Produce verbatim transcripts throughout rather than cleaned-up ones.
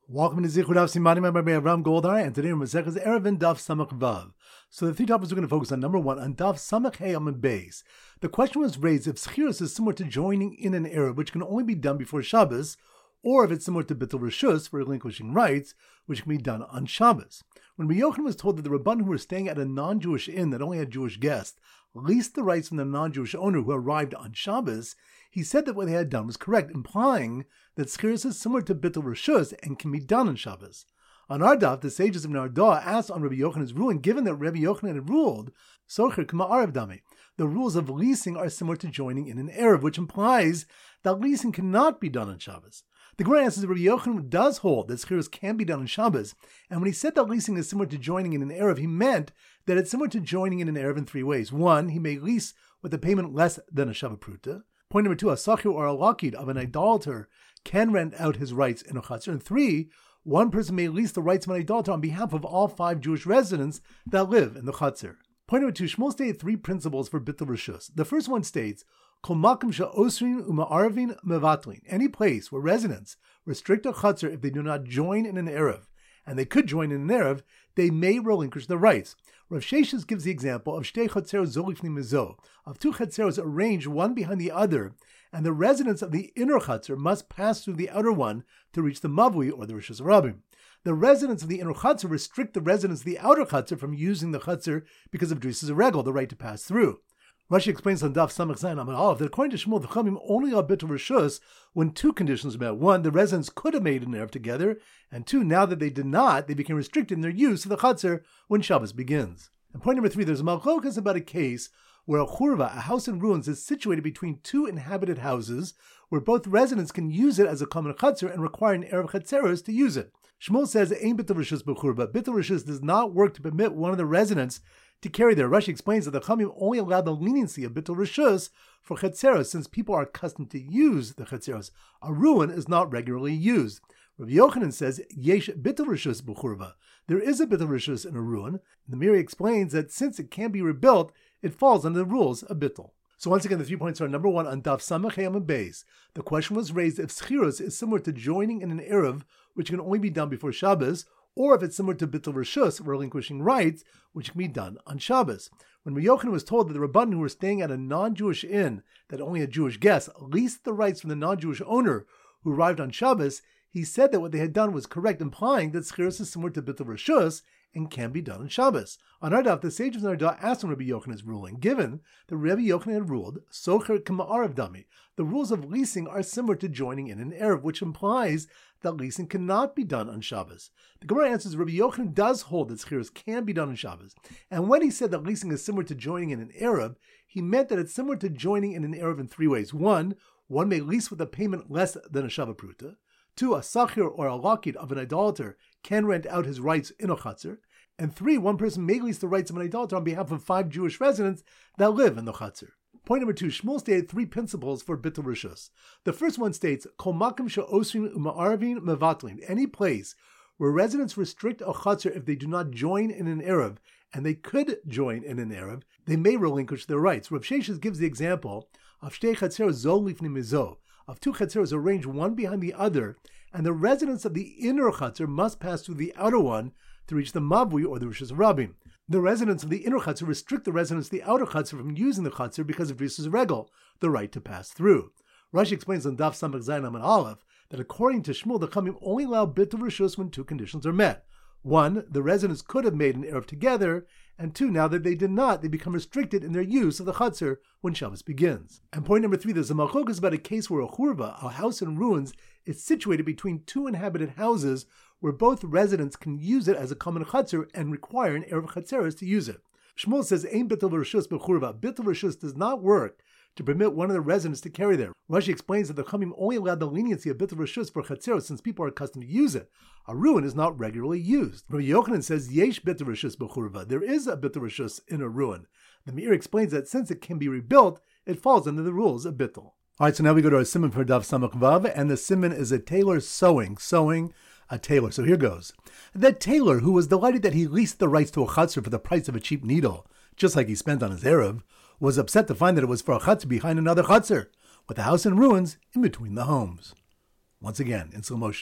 Welcome to Zichud Daf Simanim by Avram Goldar, and today we're Masechus Eruvin Daf Samach Vav. So the three topics we're going to focus on. Number one, on Daf Samach Hey Amud Beis. The question was raised if Schiros is similar to joining in an Erev, which can only be done before Shabbos, or if it's similar to Bittul Rishus, for relinquishing rights, which can be done on Shabbos. When Rabbi Yochanan was told that the Rabban who were staying at a non-Jewish inn that only had Jewish guests leased the rights from the non-Jewish owner who arrived on Shabbos, he said that what they had done was correct, implying that Schiros is similar to Bittul Rishus and can be done on Shabbos. On our daf, the sages of Nardah asked on Rabbi Yochanan's ruling, given that Rabbi Yochanan had ruled, Socher Kama Arav Dami, the rules of leasing are similar to joining in an Erev, which implies that leasing cannot be done on Shabbos. The Gemara answers that Rabbi Yochanan does hold that Schiros can be done on Shabbos, and when he said that leasing is similar to joining in an Erev, he meant that it's similar to joining in an Erev in three ways. One, he may lease with a payment less than a Shavah Pruta. Point number two, a Sachir or a Lakid of an idolater can rent out his rights in a Chatzar. And three, one person may lease the rights of an idolater on behalf of all five Jewish residents that live in the Chatzar. Point number two, Shmuel stated three principles for Bittul Rishus. The first one states, Kol makom she'osrin u'ma'arvin mevatlin. Any place where residents restrict a Chatzar if they do not join in an Erev, and they could join in an Erev, they may relinquish their rights. Rav Sheshes gives the example of shtei chatzeros zo lifnei mezo, of two chatzeros arranged one behind the other, and the residents of the inner chatzar must pass through the outer one to reach the mavui or the rishus rabim. The residents of the inner chatzar restrict the residents of the outer chatzar from using the chatzar because of drisas regel, the right to pass through. Rashi explains on Daf Samach Zayin Amud Aleph that according to Shmuel, the Chachamim only are Bittul Rishus when two conditions are met. One, the residents could have made an Erev together, and two, now that they did not, they became restricted in their use of the Chatzar when Shabbos begins. And point number three, there's a Malchokas about a case where a Churva, a house in ruins, is situated between two inhabited houses, where both residents can use it as a common Chatzar and require an Erev Chatzeros to use it. Shmuel says, Ein Bittul Rishus b'Churva. Bittul Rishus does not work to permit one of the residents to carry there. Rashi explains that the Chachamim only allow the leniency of Bittul Rishus for Chatzeros, since people are accustomed to use the Chatzeros. A ruin is not regularly used. Rabbi Yochanan says, Yesh Bittul Rishus b'Churva. There is a Bittul Rishus in a ruin. The Meiri explains that since it can be rebuilt, it falls under the rules of Bittul. So once again, the three points are: number one, on Daf Samach Hey Amud Beis. The question was raised if Schiros is similar to joining in an Erev, which can only be done before Shabbos, or if it's similar to Bittul Rishus, relinquishing rights, which can be done on Shabbos. When Rabbi Yochanan was told that the Rabban who were staying at a non-Jewish inn that only had Jewish guests leased the rights from the non-Jewish owner who arrived on Shabbos, he said that what they had done was correct, implying that Schiros is similar to Bittul Rishus and can be done on Shabbos. On our daf, the sages of Nardah asked on Rabbi Yochanan's ruling, given that Rabbi Yochanan had ruled, Socher Kama Arav Dami, the rules of leasing are similar to joining in an Erev, which implies that leasing cannot be done on Shabbos. The Gemara answers, Rabbi Yochanan does hold that Schiros can be done on Shabbos, and when he said that leasing is similar to joining in an Erev, he meant that it's similar to joining in an Erev in three ways. One, one may lease with a payment less than a Shavah Pruta. Two, a Sachir or a Lakid of an idolater can rent out his rights in a Chatzar. And three, one person may lease the rights of an idolater on behalf of five Jewish residents that live in the Chatzar. Point number two, Shmuel stated three principles for Bittul Rishus. The first one states, Kol makom she'osrin u'ma'arvin mevatlin. Any place where residents restrict a Chatzar if they do not join in an Erev, and they could join in an Erev, they may relinquish their rights. Rav Sheshes gives the example of shtei chatzeros zo lifnei mezo, of two chatzeros arranged one behind the other, and the residents of the inner chatzar must pass through the outer one to reach the mavui or the rishus rabim. The residents of the inner chatzar restrict the residents of the outer chatzar from using the chatzar because of drisas regel, the right to pass through. Rashi explains on Daf Samach Zayin Amud Aleph that according to Shmuel, the Chachamim only allow Bittul Rishus when two conditions are met. One, the residents could have made an Erev together, and two, now that they did not, they become restricted in their use of the Chatzar when Shabbos begins. And point number three, there's a Malchokas about a case where a Churva, a house in ruins, is situated between two inhabited houses where both residents can use it as a common Chatzar and require an Erev Chatzeros to use it. Shmuel says, Ein Bittul Rishus b'Churva. Bittul Rishus does not work to permit one of the residents to carry there. Rashi explains that the Chachamim only allowed the leniency of Bittul Rishus for Chatzeros since people are accustomed to use it. A ruin is not regularly used. Rabbi Yochanan says, Yesh Bittul Rishus b'Churva. There is a Bittul Rishus in a ruin. The Meir explains that since it can be rebuilt, it falls under the rules of Bittul. All right, so now we go to our simon for Daf Samach Vav, and the simon is a tailor sewing, sewing a tailor. So here goes. The tailor, who was delighted that he leased the rights to a chatzar for the price of a cheap needle, just like he spent on his Erev, was upset to find that it was for a chatzar behind another chatzar, with the house in ruins in between the homes. Once again, in slow motion.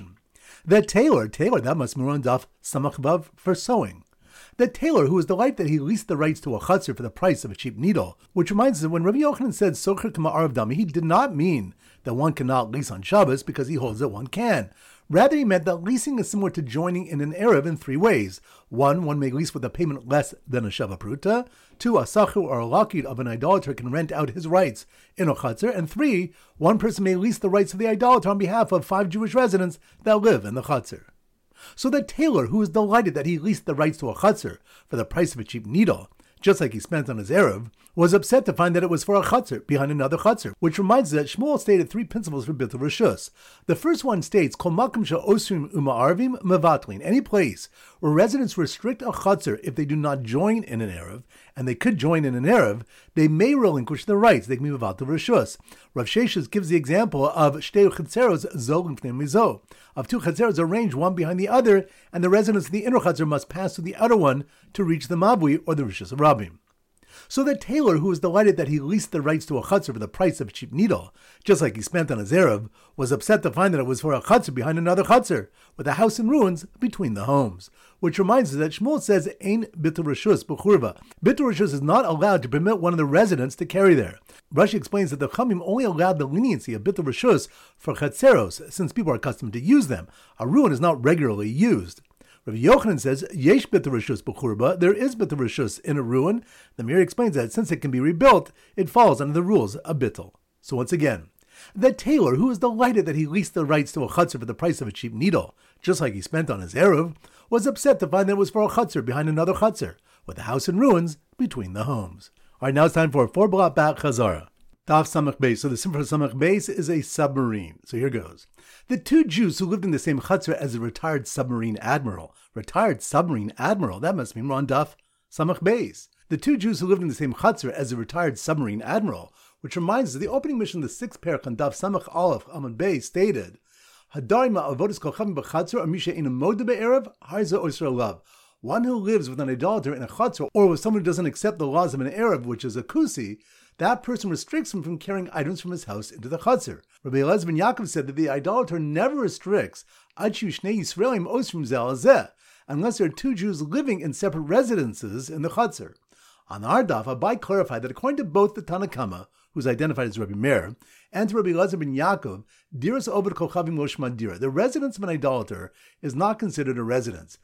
The tailor, tailor, that must be on Daf Samach Vav for sewing. The tailor who was delighted that he leased the rights to a chutzner for the price of a cheap needle, which reminds us that when Rabbi Yochanan said Socher Kama Arav Dami, he did not mean that one cannot lease on Shabbos because he holds that one can. Rather, he meant that leasing is similar to joining in an Erev in three ways. One, one may lease with a payment less than a Sheva Pruta. Two, a Sachur or a Lakid of an idolater can rent out his rights in a Chutzner. And three, one person may lease the rights of the idolater on behalf of five Jewish residents that live in the Chutzner. So the tailor, who was delighted that he leased the rights to a chutzner for the price of a cheap needle, just like he spent on his Erev, was upset to find that it was for a chutzner behind another chutzner, which reminds us that Shmuel stated three principles for Bittul Rishus. The first one states, Kol makom she'osrim uma'arvim mevatlin, any place where residents restrict a chutzner if they do not join in an Erev, and they could join in an Erev, they may relinquish their rights. They can be mevatel rishus. Rav Sheshes gives the example of shtei chatzeros zo l'fnei mizo, of two chatzeros arranged one behind the other, and the residents of the inner chatzer must pass through the outer one to reach the mavui or the rishus of Rabim. So the tailor, who was delighted that he leased the rights to a chutzner for the price of a cheap needle, just like he spent on his Erev, was upset to find that it was for a chutzner behind another chutzner, with a house in ruins between the homes. Which reminds us that Shmuel says, Ein bitul rishus b'churva. Bitul rishus is not allowed to permit one of the residents to carry there. Rashi explains that the Chamim only allowed the leniency of bitul rishus for chatzeros, since people are accustomed to use them. A ruin is not regularly used. Rabbi Yochanan says, Yesh bitul rishus b'churba, there is bitul rishus in a ruin. The Meir explains that since it can be rebuilt, it falls under the rules of bitul. So once again, the tailor, who was delighted that he leased the rights to a chutzner for the price of a cheap needle, just like he spent on his Erev, was upset to find that it was for a chutzner behind another chutzner, with a house in ruins between the homes. All right, now it's time for four blat bat chazara. Daf Samach Beis. So the sim for Samach Beis is a submarine. So here goes. The two Jews who lived in the same chutzner as a retired submarine admiral. Retired submarine admiral? That must mean we're on Daf Samach Beis. The two Jews who lived in the same chutzner as a retired submarine admiral, which reminds us of the opening mission of the sixth parak on Daf Samach Aleph Amud Beis stated, Hadari ma'avodas kol chavim b'chatzor, or misha in a moda be'erev, harza oisra lav. One who lives with an idolater in a chatzor, or with someone who doesn't accept the laws of an Erev, which is a kusi, that person restricts him from carrying items from his house into the chatzor. Rabbi Elazar ben Yaakov said that the idolater never restricts achu shnei Yisraelim osrim zeh al zeh, unless there are two Jews living in separate residences in the chatzor. On our daf, Abai clarified that according to both the Tanakama, who's identified as Rabbi Meir, and to Rabbi Elazar ben Yaakov, diras obed kol chavim lo shma dira. The residence of an idolater is not considered a residence.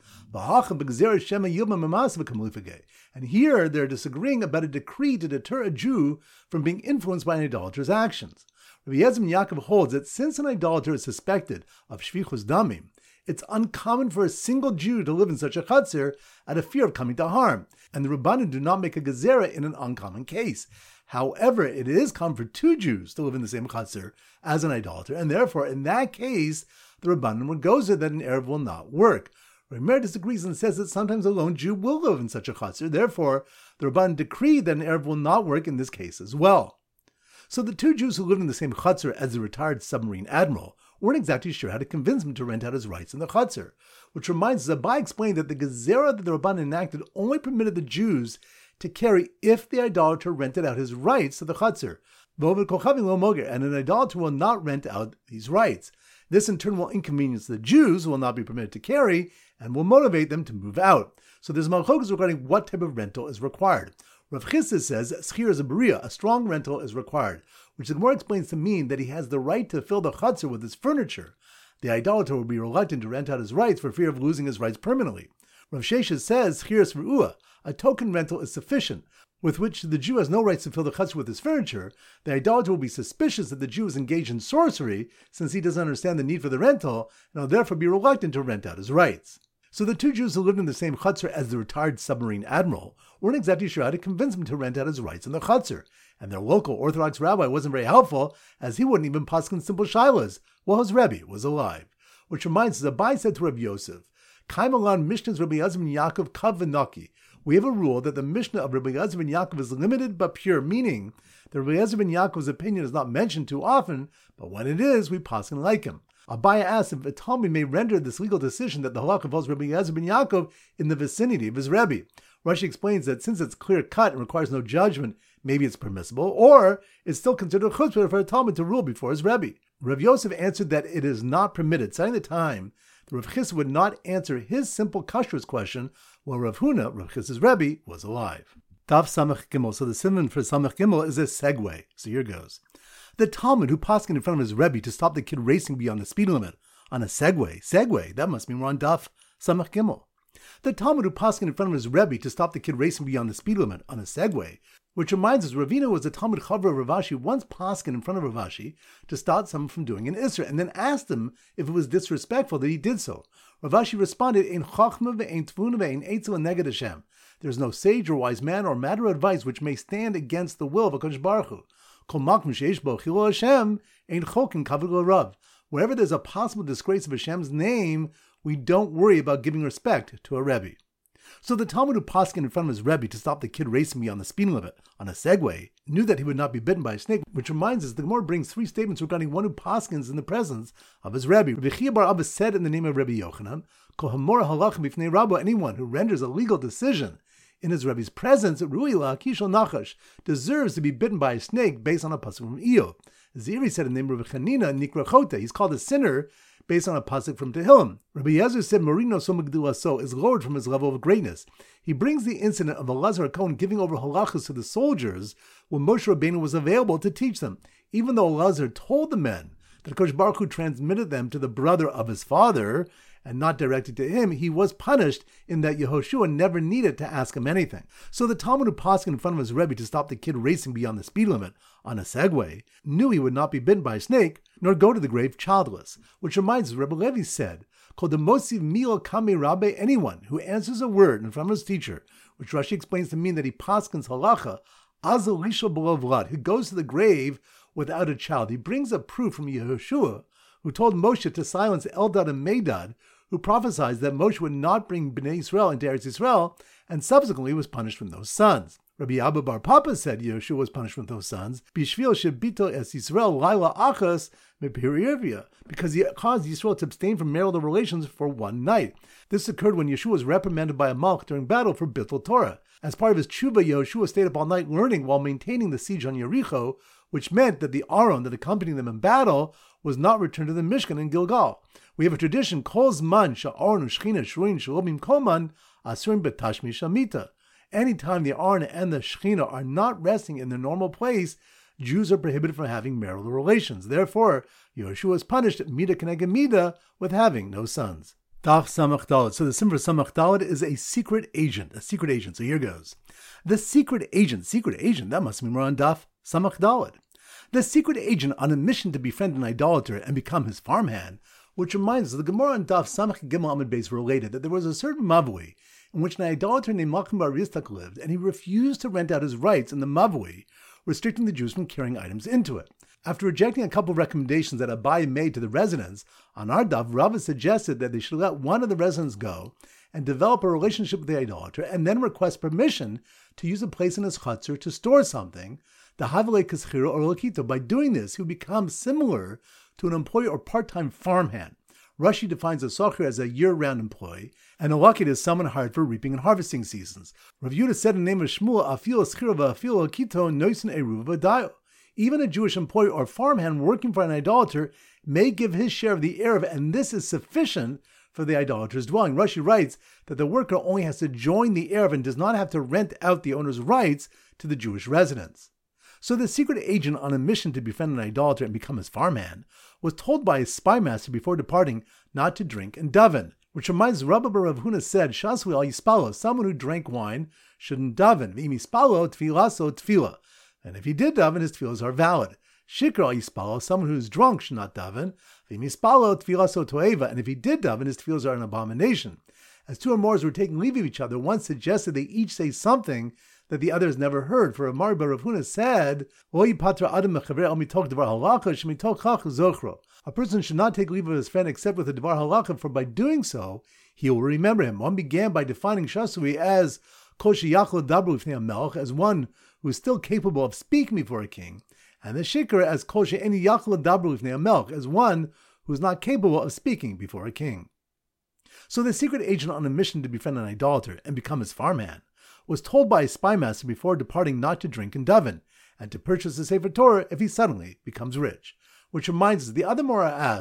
And here they're disagreeing about a decree to deter a Jew from being influenced by an idolater's actions. Rabbi Elazar ben Yaakov holds that since an idolater is suspected of shvichus damim, it's uncommon for a single Jew to live in such a chutzner out of fear of coming to harm, and the Rabbanan do not make a gezerah in an uncommon case. However, it is common for two Jews to live in the same chutzner as an idolater, and therefore, in that case, the Rabbanan would go so that an Erev will not work. Rabbi Meir disagrees and says that sometimes a lone Jew will live in such a chutzner. Therefore, the Rabbanan decreed that an Erev will not work in this case as well. So the two Jews who lived in the same chutzner as the retired submarine admiral weren't exactly sure how to convince him to rent out his rights in the chutzner, which reminds us that Abai explained that the gezerah that the Rabbanan enacted only permitted the Jews to carry if the idolater rented out his rights to the chutzner. And an idolater will not rent out these rights. This in turn will inconvenience the Jews, who will not be permitted to carry, and will motivate them to move out. So there's malchokas regarding what type of rental is required. Rav Chisda says, Schir is a beria, a strong rental is required, which the Gemara explains to mean that he has the right to fill the chutzner with his furniture. The idolater will be reluctant to rent out his rights for fear of losing his rights permanently. Rav Sheshes says, Schir is v'ruah, a token rental is sufficient, with which the Jew has no rights to fill the chutzner with his furniture. The idolater will be suspicious that the Jew is engaged in sorcery, since he doesn't understand the need for the rental, and will therefore be reluctant to rent out his rights. So the two Jews who lived in the same chutzner as the retired submarine admiral weren't exactly sure how to convince him to rent out his rights in the chutzner, and their local Orthodox rabbi wasn't very helpful, as he wouldn't even paskin simple shilas while his Rebbe was alive. Which reminds us, Abai said to Rabbi Yosef, Kaimalan Mishnah's Rabbi Elazar ben Yaakov Kav v'Naki. We have a rule that the Mishnah of Rabbi Elazar ben Yaakov is limited but pure, meaning that Rabbi Elazar ben Yaakov's opinion is not mentioned too often, but when it is, we paskin like him. Abai asked if a Talmud may render this legal decision that the halakha involves Rabbi Elazar ben Yaakov in the vicinity of his Rebbe. Rashi explains that since it's clear cut and requires no judgment, maybe it's permissible, or it's still considered chutzpah for a Talmud to rule before his Rebbe. Rav Yosef answered that it is not permitted, citing the time that Rav Chisda would not answer his simple kashrus question while Rav Huna, Rav Chisda's Rebbe, was alive. Daf Samach Gimel. So the simon for Samach Gimel is a segue. So here goes. The Talmud who poskined in front of his Rebbe to stop the kid racing beyond the speed limit on a Segway. Segway, that must mean we're on Daf Samach Gimel. The Talmud who poskined in front of his Rebbe to stop the kid racing beyond the speed limit on a Segway, which reminds us, Ravina was a Talmud Chavra of Rav Ashi, once poskined in front of Rav Ashi to stop someone from doing an Isra, and then asked him if it was disrespectful that he did so. Rav Ashi responded, "Ein chachma ve'ein tvuna ve'ein eitzel neged Hashem." There is no sage or wise man or matter of advice which may stand against the will of HaKadosh Baruch Hu. Kol makom sheish bo chilul Hashem ein chokin kavod l'rav. Wherever there's a possible disgrace of Hashem's name, we don't worry about giving respect to a Rebbe. So the Talmud who poskined in front of his Rebbe to stop the kid racing beyond the speed limit on a Segway knew that he would not be bitten by a snake, which reminds us the Gemara brings three statements regarding one who poskins in the presence of his Rebbe. Rabbi Chia bar Abba said in the name of Rabbi Yochanan, Kol hamor halachim b'fnei Rabbo, anyone who renders a legal decision in his Rebbe's presence, Rui la kishol nachash, deserves to be bitten by a snake based on a pasuk from Iyov. Ziri said in the name of Rabbi Chanina, Nikra Chota, he's called a sinner based on a pasuk from Tehillim. Rabbi Yezer said, Marino so megdulaso is lowered from his level of greatness. He brings the incident of Elazar HaKohen giving over halachas to the soldiers when Moshe Rabbeinu was available to teach them. Even though Elazar told the men that HaKadosh Baruch Hu transmitted them to the brother of his father, and not directed to him, he was punished in that Yehoshua never needed to ask him anything. So the Talmud who poskined in front of his Rebbe to stop the kid racing beyond the speed limit on a Segway knew he would not be bitten by a snake, nor go to the grave childless. Which reminds us, Rebbe Levi said, Kol demosiv milo kame rabbe, anyone who answers a word in front of his teacher, which Rashi explains to mean that he poskins halacha, azal lisho below vlad, who goes to the grave without a child. He brings a proof from Yehoshua, who told Moshe to silence Eldad and Medad, who prophesied that Moshe would not bring Bnei Israel into Eretz Yisrael, and subsequently was punished from those sons. Rabbi Abba bar Papa said Yeshua was punished from those sons, Bishvil shebito es Yisrael laila achas mepirivia, because he caused Yisrael to abstain from marital relations for one night. This occurred when Yeshua was reprimanded by a Malch during battle for Bittul Torah. As part of his tshuva, Yeshua stayed up all night learning while maintaining the siege on Yericho, which meant that the Aron that accompanied them in battle was not returned to the Mishkan in Gilgal. We have a tradition, Kol Zman Sha'aron U'Shechina Shruin Shalomim Koman Asurim B'Tashmi Shamita. Anytime the Aron and the Shechina are not resting in their normal place, Jews are prohibited from having marital relations. Therefore, Yeshua is punished Mida Keneged Mida with having no sons. Daf Samach Dalet. So the symbol for Samach Dalet is a secret agent, a secret agent. So here goes. The secret agent, secret agent, that must mean we're on Daf Samach Dalet. The secret agent on a mission to befriend an idolater and become his farmhand, which reminds us the Gemara on Daf Samach Gimel Amud Beis related that there was a certain Mavui in which an idolater named Malchim bar Yistak lived, and he refused to rent out his rights in the Mavui, restricting the Jews from carrying items into it. After rejecting a couple of recommendations that Abai made to the residents, on our Daf, Rava suggested that they should let one of the residents go and develop a relationship with the idolater, and then request permission to use a place in his chutzner to store something, the Havale Kaschira or Lakito. By doing this, he would become similar to an employee or part-time farmhand. Rashi defines a socher as a year-round employee, and a lakit is someone hired for reaping and harvesting seasons. Rav Yehuda said in the name of Shmuel, Afil Schira v'Afil Lakito Noisen Eruv v'Dayo. Even a Jewish employee or farmhand working for an idolater may give his share of the erev, and this is sufficient for the idolater's dwelling. Rashi writes that the worker only has to join the erev and does not have to rent out the owner's rights to the Jewish residents. So the secret agent on a mission to befriend an idolater and become his farmhand was told by his spy master before departing not to drink and daven, which reminds Rabbi bar Rav Huna said, Shasui al yispalo, someone who drank wine shouldn't daven. V'im yispalo tfilaso tfila. And if he did daven, his tefillas are valid. Shikra al yispalo, someone who is drunk should not daven. V'im yispalo tfilaso toeva. And if he did daven, his tefillas are an abomination. As two or more were taking leave of each other, one suggested they each say something that the others never heard. For Amar bar Rav Huna said, a person should not take leave of his friend except with a Dvar Halakha, for by doing so, he will remember him. One began by defining Shasui as Kol sheyachol dabru lifnei hamelech, as one who is still capable of speaking before a king, and the Shikra as Kol she'eni yachol dabru lifnei hamelech, as one who is not capable of speaking before a king. So the secret agent on a mission to befriend an idolater and become his farmhand was told by his spy master before departing not to drink and daven, and to purchase the Sefer Torah if he suddenly becomes rich. Which reminds us, the other Mora asked,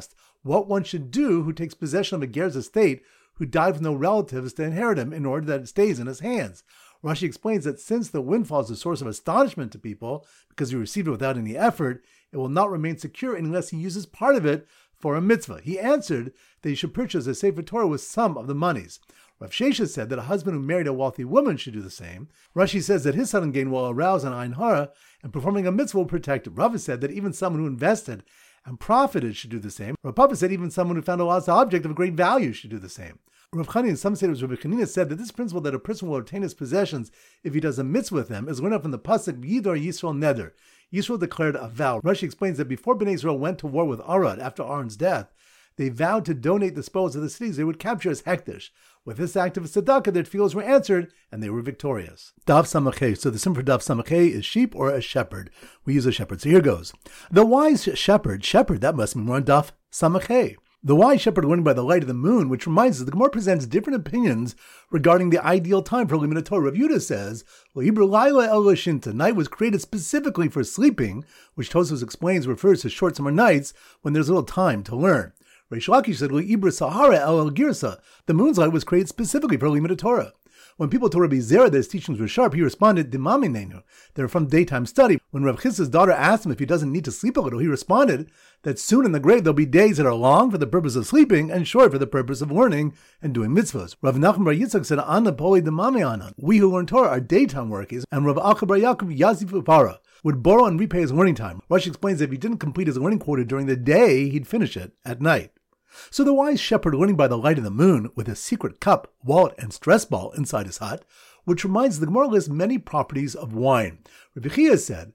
what one should do who takes possession of a ger's estate who died with no relatives to inherit him in order that it stays in his hands. Rashi explains that since the windfall is a source of astonishment to people because he received it without any effort, it will not remain secure unless he uses part of it for a mitzvah. He answered that he should purchase a Sefer Torah with some of the monies. Rav Shesha said that a husband who married a wealthy woman should do the same. Rashi says that his sudden gain will arouse an Ein Hara, and performing a mitzvah will protect it. Rava said that even someone who invested and profited should do the same. Rav Papa said even someone who found a lost object of great value should do the same. Rav Chani and some say it was Rav Chanina said that this principle that a person will obtain his possessions if he does a mitzvah with them is learned out from the pasuk Yidor Yisrael Neder. Yisrael declared a vow. Rashi explains that before Bnei Israel went to war with Arad after Aaron's death, they vowed to donate the spoils of the cities they would capture as hekdesh. With this act of tzedakah, their tefillos were answered, and they were victorious. Daf Samachay. So the sim for Daf Samachay is sheep or a shepherd. We use a shepherd. So here goes. The wise shepherd, shepherd, that must mean we're on Daf Samachay. The wise shepherd learning by the light of the moon, which reminds us the Gemara presents different opinions regarding the ideal time for Limud Torah. Rav Yehuda says, night was created specifically for sleeping, which Tosfos explains refers to short summer nights when there's little time to learn. Reish Lakish said, Sahara el Girsa. The moon's light was created specifically for Limud Torah. When people told Rabbi Zera that his teachings were sharp, he responded, Dimaminenu. They're from daytime study. When Rav Chisda's daughter asked him if he doesn't need to sleep a little, he responded that soon in the grave there'll be days that are long for the purpose of sleeping and short for the purpose of learning and doing mitzvahs. Rav Nachman Bar Yitzchak said, Anna poli Dimamiana. We who learn Torah are daytime workers, and Rav Acha Bar Yaakov Yazif Upara would borrow and repay his learning time. Rashi explains that if he didn't complete his learning quota during the day, he'd finish it at night. So the wise shepherd learning by the light of the moon with a secret cup, wallet, and stress ball inside his hut, which reminds the Gemara lists many properties of wine. Rabbi Chia said,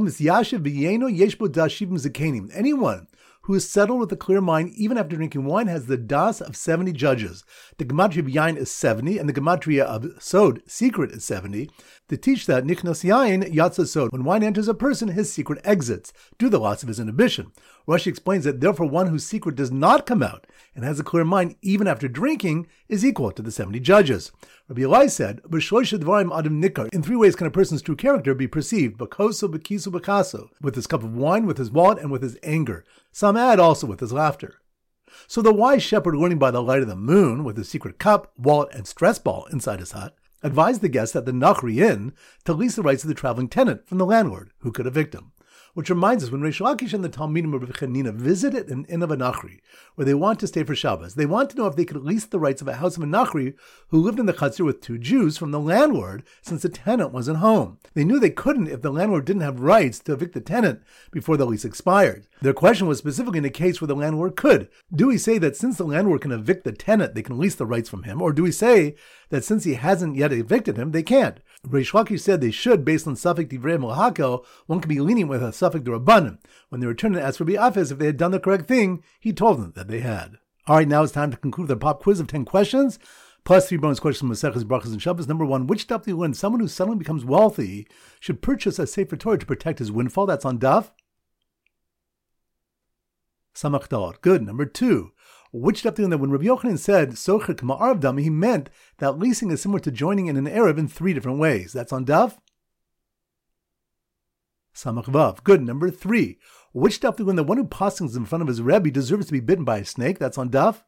anyone who is settled with a clear mind even after drinking wine has the das of seventy judges. The gematria of yain is seventy, and the gematria of sod, secret, is seventy. To teach that nichnas yain yatsa sod, when wine enters a person, his secret exits, due to the loss of his inhibition. Rashi explains that therefore one whose secret does not come out and has a clear mind even after drinking is equal to the seventy judges. Rabbi Eli said, in three ways can a person's true character be perceived, bakoso, bakiso, bakaso, with his cup of wine, with his wallet, and with his anger. Some add also with his laughter. So the wise shepherd learning by the light of the moon, with his secret cup, wallet, and stress ball inside his hut, advised the guests at the Nachri Inn to lease the rights of the traveling tenant from the landlord, who could evict him. Which reminds us, when Reish Lakish and the Talmidim of Rav Chanina visited an inn of a Nachri, where they want to stay for Shabbos, they want to know if they could lease the rights of a house of a Nachri who lived in the chutzner with two Jews from the landlord, since the tenant wasn't home. They knew they couldn't if the landlord didn't have rights to evict the tenant before the lease expired. Their question was specifically in a case where the landlord could. Do we say that since the landlord can evict the tenant, they can lease the rights from him, or do we say that since he hasn't yet evicted him, they can't? Reish Lakish said they should, based on Safek Divrei Melhakel, one can be lenient with a Safek D'Rabbanan. When they returned and asked Rabbi Afez if they had done the correct thing, he told them that they had. All right, now it's time to conclude the pop quiz of ten questions, plus three bonus questions from Maseches Brachos and Shabbos. Number one, which daf do you learn? Someone who suddenly becomes wealthy should purchase a Sefer Torah to protect his windfall. That's on daf Samach Daled. Good. Number two, which daf do you learn that when Rabbi Yochanan said Socher K'ma'arav Dami, he meant that leasing is similar to joining in an Erev in three different ways. That's on daf Samach Vav. Good. Number three, which daf do you learn that one who postings in front of his Rebbe deserves to be bitten by a snake? That's on daf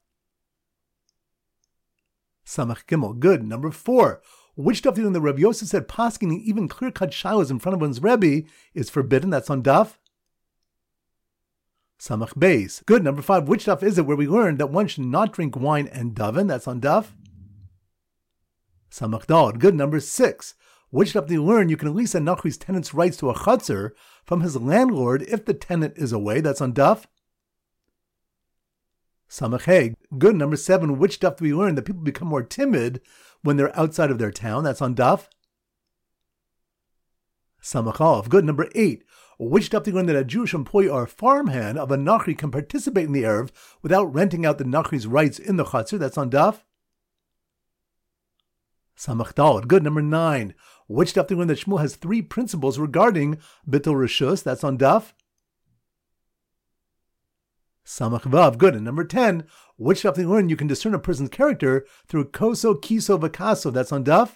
Samach Gimel. Good. Number four, which daf do you learn that Rabbi Yosef said posking even clear-cut shilas in front of one's Rebbe is forbidden? That's on daf Samach Beis. Good. Number five, which daf is it where we learned that one should not drink wine and daven? That's on daf Samach Daled. Good. Number six, which daf do you learn you can lease a Nachri's tenant's rights to a chutzner from his landlord if the tenant is away? That's on daf Samach Hey. Good. Number seven, which daf do we learn that people become more timid when they're outside of their town? That's on daf Samach Aleph. Good. Number eight, which daf do you learn that a Jewish employee or farmhand of a Nachri can participate in the Erev without renting out the Nachri's rights in the chutzner? That's on daf Samach Daled. Good. Number nine, which daf do you learn that Shmuel has three principles regarding Bittul Rishus? That's on daf Samach Vav. Good. And number ten, which daf do you learn you can discern a person's character through Koso, Kiso, Vakaso? That's on daf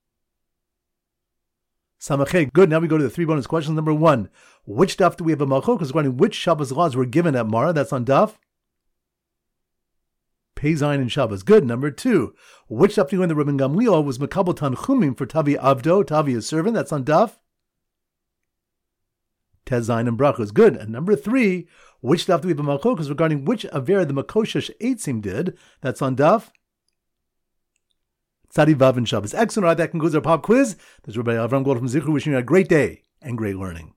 Samach Hey. Good. Now we go to the three bonus questions. Number one, which daf do we have a malchok regarding which Shabbos laws were given at Mara? That's on daf Pei Zayin and Shabbos. Good. Number two. Which daf do you learn the Rabban Gamliel was Makabel Tanchumim for Tavi Avdo, Tavi a servant? That's on daf Tez Zayin and Brachos. Good. And number three. Which daf do we have a Malchokas regarding which Aver the Makoshesh Eitzim did? That's on daf Tzadi Vav and Shabbos. Excellent. All right, that concludes our pop quiz. This is Rabbi Avram Gold from Zichru wishing you a great day and great learning.